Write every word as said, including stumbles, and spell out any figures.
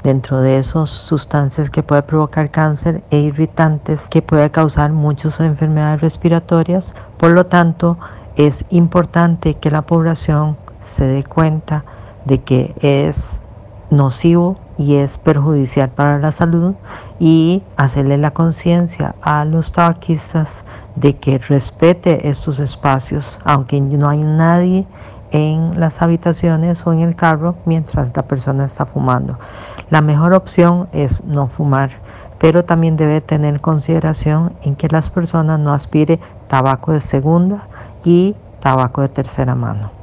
Dentro de esos sustancias que puede provocar cáncer e irritantes que puede causar muchas enfermedades respiratorias. Por lo tanto, es importante que la población se dé cuenta de que es nocivo y es perjudicial para la salud, y hacerle la conciencia a los tabaquistas de que respete estos espacios, aunque no hay nadie en las habitaciones o en el carro mientras la persona está fumando. La mejor opción es no fumar, pero también debe tener consideración en que las personas no aspiren tabaco de segunda y tabaco de tercera mano.